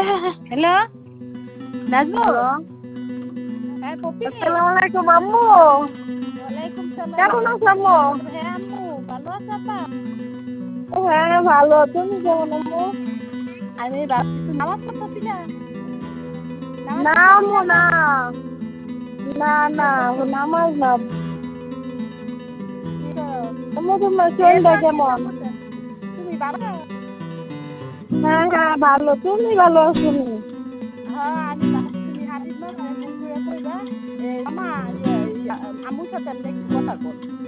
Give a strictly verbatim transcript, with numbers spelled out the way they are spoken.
Hello Najmul. Hello, হ্যাঁ পপি। আসসালামু আলাইকুম আম্মু। ওয়ালাইকুম সালাম। কেমন আছো আম্মু? হ্যাঁ আম্মু ভালো আছো আপা? হ্যাঁ ভালো, তুমি কেমন আম্মু? আমি ভাবছি তুমি নামাজ পড়তেছিলা? নামাজ না আম্মু পড়তেছিলা না, আপা? না কি না করছো? নামাজ না। কি করো? আম্মু তোমার শরীরটা নেটওয়ার্ক কেমন? সমস্যা। তুমি ভালো? হ্যাঁ হ্যাঁ ভালো, তুমি ভালো আছো নি? হ্যাঁ আমি ভালো। তুমি হাবিব মামারে ফোন করে কইবা এ মামা ইয়ে ইয়া, আম্মুর সাথে আপনি একটু কথা কন।